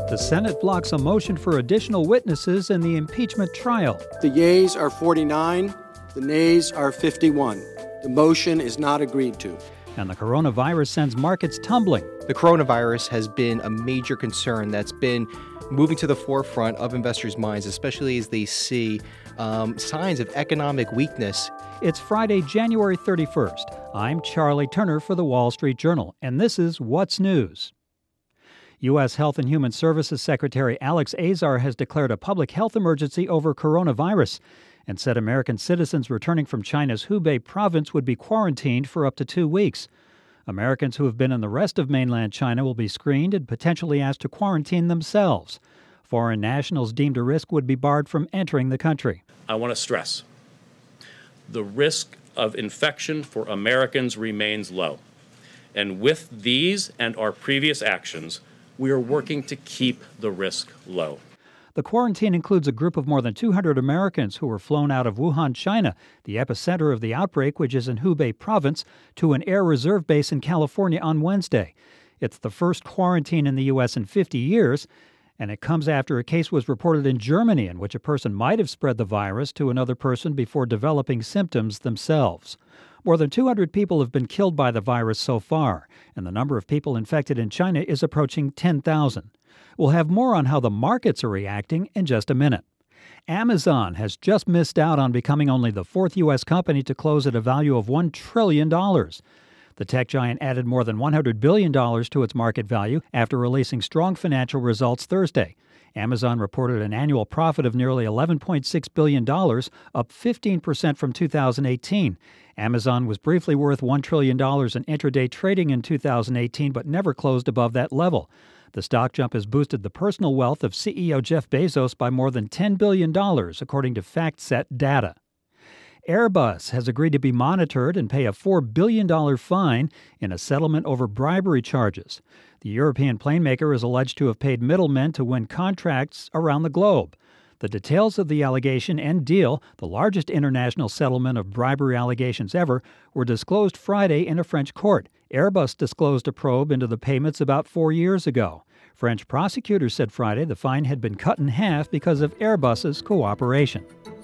The Senate blocks a motion for additional witnesses in the impeachment trial. The yeas are 49, the nays are 51. The motion is not agreed to. And the coronavirus sends markets tumbling. The coronavirus has been a major concern that's been moving to the forefront of investors' minds, especially as they see signs of economic weakness. It's Friday, January 31st. I'm Charlie Turner for the Wall Street Journal, and this is What's News. U.S. Health and Human Services Secretary Alex Azar has declared a public health emergency over coronavirus and said American citizens returning from China's Hubei province would be quarantined for up to 2 weeks. Americans who have been in the rest of mainland China will be screened and potentially asked to quarantine themselves. Foreign nationals deemed a risk would be barred from entering the country. I want to stress, the risk of infection for Americans remains low. And with these and our previous actions, we are working to keep the risk low. The quarantine includes a group of more than 200 Americans who were flown out of Wuhan, China, the epicenter of the outbreak, which is in Hubei province, to an air reserve base in California on Wednesday. It's the first quarantine in the U.S. in 50 years, and it comes after a case was reported in Germany in which a person might have spread the virus to another person before developing symptoms themselves. More than 200 people have been killed by the virus so far, and the number of people infected in China is approaching 10,000. We'll have more on how the markets are reacting in just a minute. Amazon has just missed out on becoming only the fourth U.S. company to close at a value of $1 trillion. The tech giant added more than $100 billion to its market value after releasing strong financial results Thursday. Amazon reported an annual profit of nearly $11.6 billion, up 15% from 2018. Amazon was briefly worth $1 trillion in intraday trading in 2018, but never closed above that level. The stock jump has boosted the personal wealth of CEO Jeff Bezos by more than $10 billion, according to FactSet data. Airbus has agreed to be monitored and pay a $4 billion fine in a settlement over bribery charges. The European plane maker is alleged to have paid middlemen to win contracts around the globe. The details of the allegation and deal, the largest international settlement of bribery allegations ever, were disclosed Friday in a French court. Airbus disclosed a probe into the payments about 4 years ago. French prosecutors said Friday the fine had been cut in half because of Airbus's cooperation.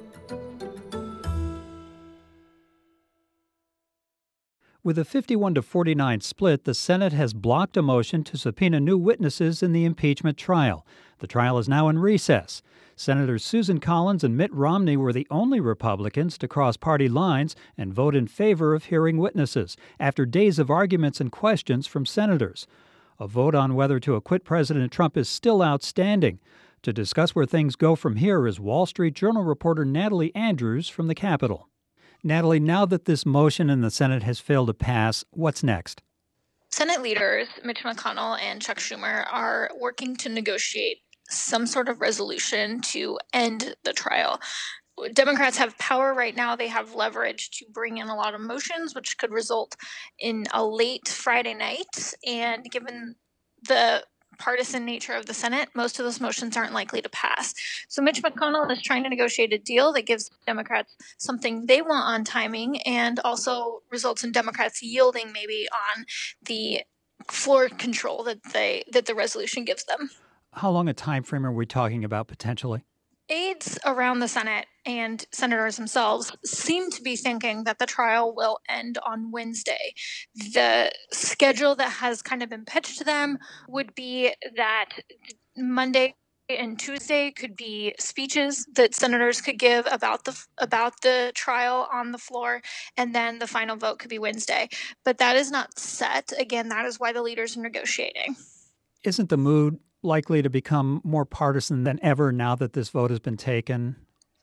With a 51-49 split, the Senate has blocked a motion to subpoena new witnesses in the impeachment trial. The trial is now in recess. Senators Susan Collins and Mitt Romney were the only Republicans to cross party lines and vote in favor of hearing witnesses after days of arguments and questions from senators. A vote on whether to acquit President Trump is still outstanding. To discuss where things go from here is Wall Street Journal reporter Natalie Andrews from the Capitol. Natalie, now that this motion in the Senate has failed to pass, what's next? Senate leaders Mitch McConnell and Chuck Schumer are working to negotiate some sort of resolution to end the trial. Democrats have power right now. They have leverage to bring in a lot of motions, which could result in a late Friday night. And given the partisan nature of the Senate, most of those motions aren't likely to pass. So Mitch McConnell is trying to negotiate a deal that gives Democrats something they want on timing and also results in Democrats yielding maybe on the floor control that the resolution gives them. How long a time frame are we talking about potentially? Aides around the Senate and senators themselves seem to be thinking that the trial will end on Wednesday. The schedule that has kind of been pitched to them would be that Monday and Tuesday could be speeches that senators could give about the trial on the floor, and then the final vote could be Wednesday. But that is not set. Again, that is why the leaders are negotiating. Isn't the mood likely to become more partisan than ever now that this vote has been taken?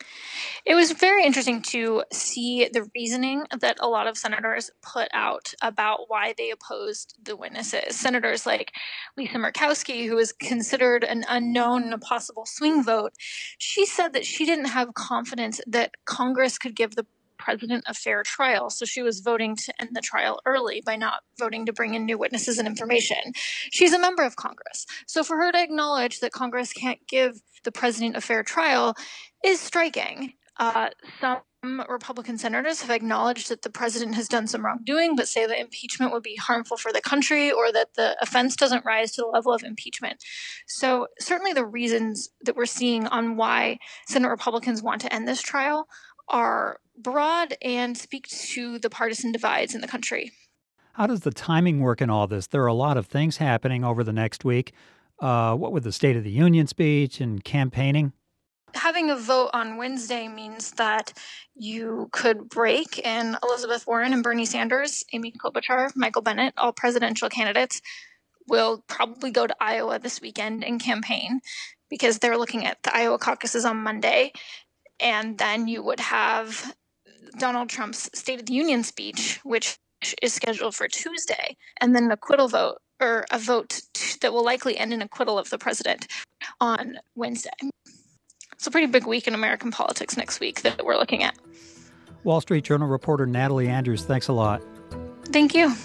It was very interesting to see the reasoning that a lot of senators put out about why they opposed the witnesses. Senators like Lisa Murkowski, who is considered an unknown and a possible swing vote, she said that she didn't have confidence that Congress could give the president a fair trial. So she was voting to end the trial early by not voting to bring in new witnesses and information. She's a member of Congress. So for her to acknowledge that Congress can't give the president a fair trial is striking. Some Republican senators have acknowledged that the president has done some wrongdoing, but say that impeachment would be harmful for the country or that the offense doesn't rise to the level of impeachment. So certainly the reasons that we're seeing on why Senate Republicans want to end this trial are broad and speak to the partisan divides in the country. How does the timing work in all this? There are a lot of things happening over the next week. What with the State of the Union speech and campaigning? Having a vote on Wednesday means that you could break, and Elizabeth Warren and Bernie Sanders, Amy Klobuchar, Michael Bennet, all presidential candidates, will probably go to Iowa this weekend and campaign because they're looking at the Iowa caucuses on Monday. And then you would have Donald Trump's State of the Union speech, which is scheduled for Tuesday, and then an acquittal vote, or a vote that will likely end in acquittal of the president on Wednesday. It's a pretty big week in American politics next week that we're looking at. Wall Street Journal reporter Natalie Andrews, thanks a lot. Thank you.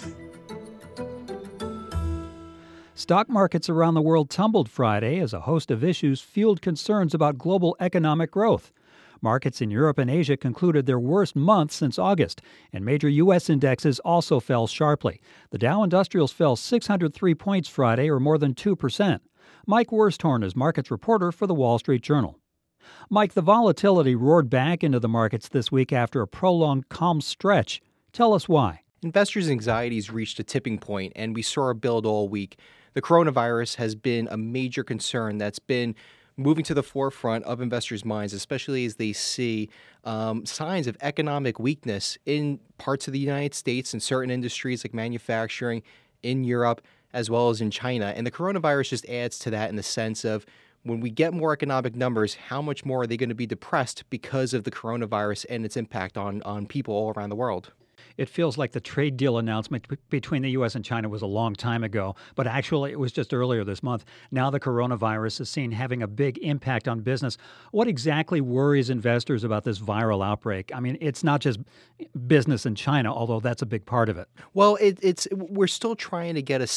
Stock markets around the world tumbled Friday as a host of issues fueled concerns about global economic growth. Markets in Europe and Asia concluded their worst month since August, and major U.S. indexes also fell sharply. The Dow Industrials fell 603 points Friday, or more than 2%. Mike Wursthorn is markets reporter for the Wall Street Journal. Mike, the volatility roared back into the markets this week after a prolonged calm stretch. Tell us why. Investors' anxieties reached a tipping point, and we saw a build all week. The coronavirus has been a major concern that's been moving to the forefront of investors' minds, especially as they see signs of economic weakness in parts of the United States and certain industries like manufacturing, in Europe, as well as in China. And the coronavirus just adds to that in the sense of when we get more economic numbers, how much more are they going to be depressed because of the coronavirus and its impact on people all around the world? It feels like the trade deal announcement between the U.S. and China was a long time ago, but actually it was just earlier this month. Now the coronavirus is seen having a big impact on business. What exactly worries investors about this viral outbreak? I mean, it's not just business in China, although that's a big part of it. Well, we're still trying to get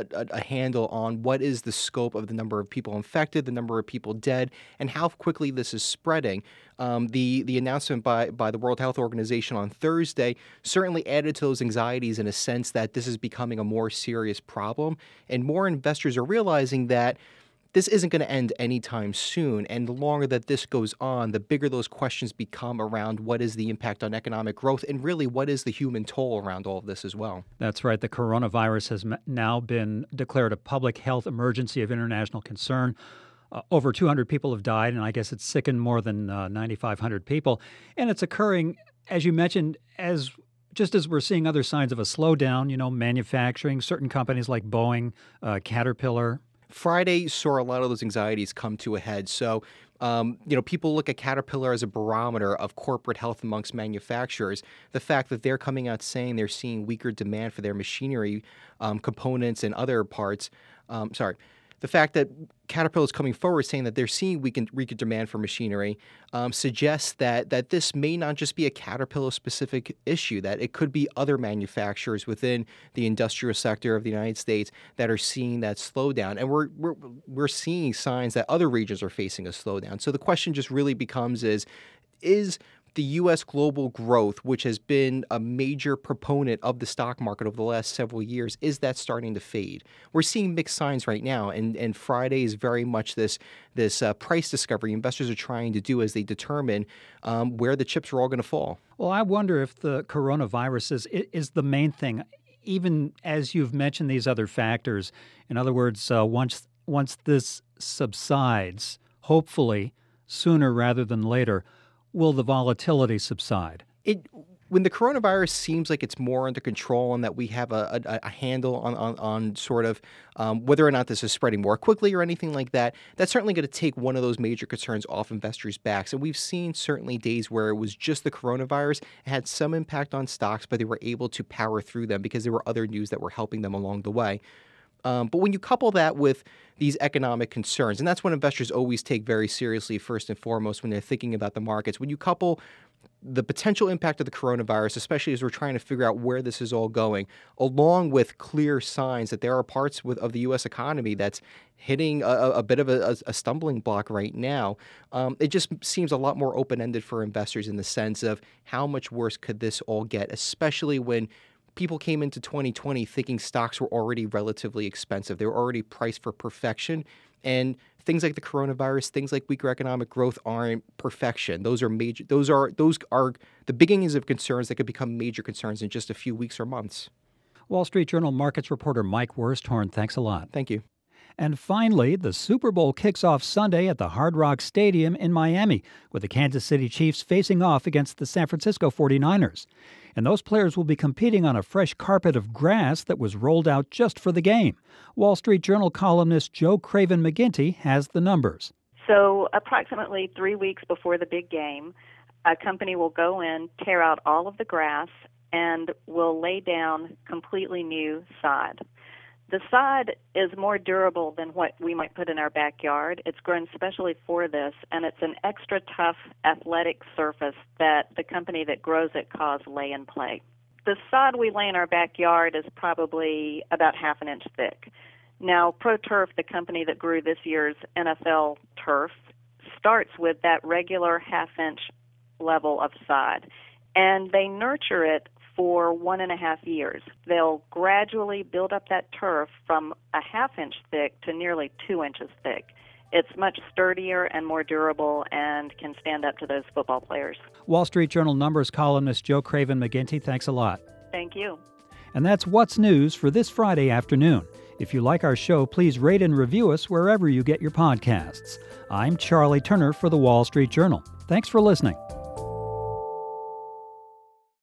a handle on what is the scope of the number of people infected, the number of people dead, and how quickly this is spreading. The announcement by the World Health Organization on Thursday certainly added to those anxieties in a sense that this is becoming a more serious problem, and more investors are realizing that this isn't going to end anytime soon. And the longer that this goes on, the bigger those questions become around what is the impact on economic growth and really what is the human toll around all of this as well. That's right. The coronavirus has now been declared a public health emergency of international concern. Over 200 people have died, and I guess it's sickened more than 9,500 people. And it's occurring, as you mentioned, just as we're seeing other signs of a slowdown, manufacturing, certain companies like Boeing, Caterpillar. Friday saw a lot of those anxieties come to a head. So, people look at Caterpillar as a barometer of corporate health amongst manufacturers. The fact that they're coming out saying they're seeing weaker demand for their machinery, components, and other parts. The fact that Caterpillar is coming forward saying that they're seeing weaker demand for machinery suggests that this may not just be a Caterpillar-specific issue, that it could be other manufacturers within the industrial sector of the United States that are seeing that slowdown. And we're seeing signs that other regions are facing a slowdown. So the question just really becomes is the U.S. global growth, which has been a major proponent of the stock market over the last several years, is that starting to fade? We're seeing mixed signs right now, and Friday is very much this price discovery investors are trying to do as they determine where the chips are all going to fall. Well, I wonder if the coronavirus is the main thing, even as you've mentioned these other factors. In other words, once this subsides, hopefully sooner rather than later, will the volatility subside? When the coronavirus seems like it's more under control and that we have a handle on sort of whether or not this is spreading more quickly or anything like that, that's certainly going to take one of those major concerns off investors' backs. And we've seen certainly days where it was just the coronavirus. It had some impact on stocks, but they were able to power through them because there were other news that were helping them along the way. But when you couple that with these economic concerns, and that's what investors always take very seriously first and foremost when they're thinking about the markets, when you couple the potential impact of the coronavirus, especially as we're trying to figure out where this is all going, along with clear signs that there are parts of the U.S. economy that's hitting a bit of a stumbling block right now, it just seems a lot more open-ended for investors in the sense of how much worse could this all get, especially when people came into 2020 thinking stocks were already relatively expensive. They were already priced for perfection. And things like the coronavirus, things like weaker economic growth aren't perfection. Those are major. Those are the beginnings of concerns that could become major concerns in just a few weeks or months. Wall Street Journal markets reporter Mike Worsthorn, thanks a lot. Thank you. And finally, the Super Bowl kicks off Sunday at the Hard Rock Stadium in Miami, with the Kansas City Chiefs facing off against the San Francisco 49ers. And those players will be competing on a fresh carpet of grass that was rolled out just for the game. Wall Street Journal columnist Joe Craven McGinty has the numbers. So approximately 3 weeks before the big game, a company will go in, tear out all of the grass, and will lay down completely new sod. The sod is more durable than what we might put in our backyard. It's grown specially for this, and it's an extra tough athletic surface that the company that grows it calls Lay and Play. The sod we lay in our backyard is probably about half an inch thick. Now, ProTurf, the company that grew this year's NFL turf, starts with that regular half-inch level of sod, and they nurture it for 1.5 years. They'll gradually build up that turf from a half-inch thick to nearly 2 inches thick. It's much sturdier and more durable and can stand up to those football players. Wall Street Journal numbers columnist Joe Craven McGinty, thanks a lot. Thank you. And that's What's News for this Friday afternoon. If you like our show, please rate and review us wherever you get your podcasts. I'm Charlie Turner for the Wall Street Journal. Thanks for listening.